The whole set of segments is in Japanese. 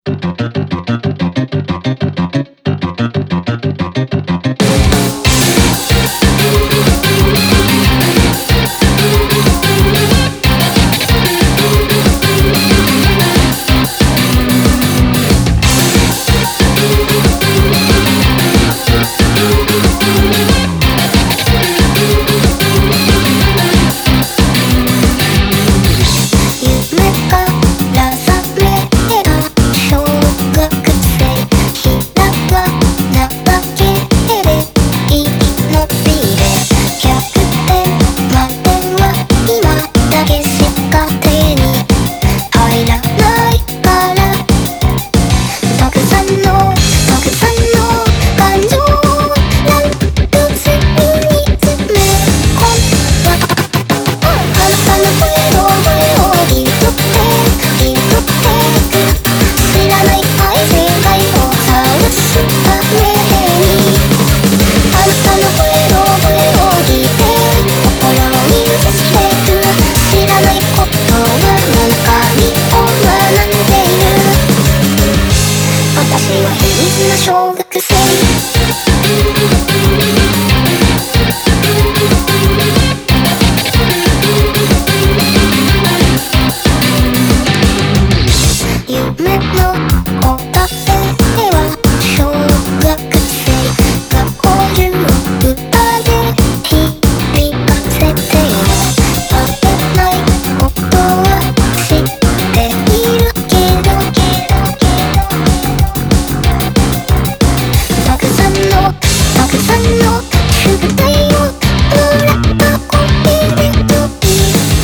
小学生夢のおたせは小学生が交流を歌で響かせてよ。食べないことは知っているけどたくさんの宿題をもらった恋人にとって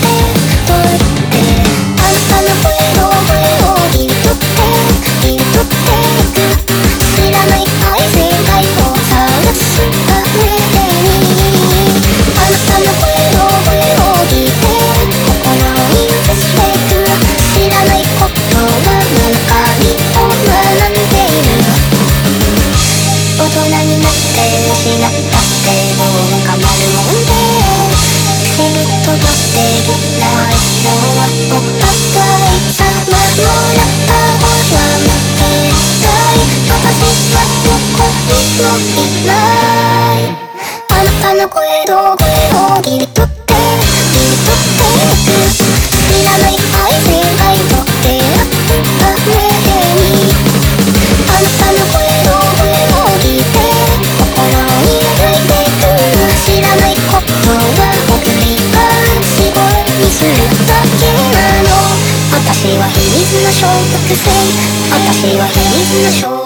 あんたの声を聞いとって知らない愛世界を探すためにあんたの声を聞いて心に映してく知らないことが何を学んでいる。大人になって失ったってどうかなるもんで仕事ができないのはお互い様もらった方は負けない私はどこにもいないあなたの声を切り取って知らない愛世界と出会ったためにあなたの声を聞いて心に焼いてく知らないことは送り返し声にするだけなの。私は秘密の小学生私は秘密の小学生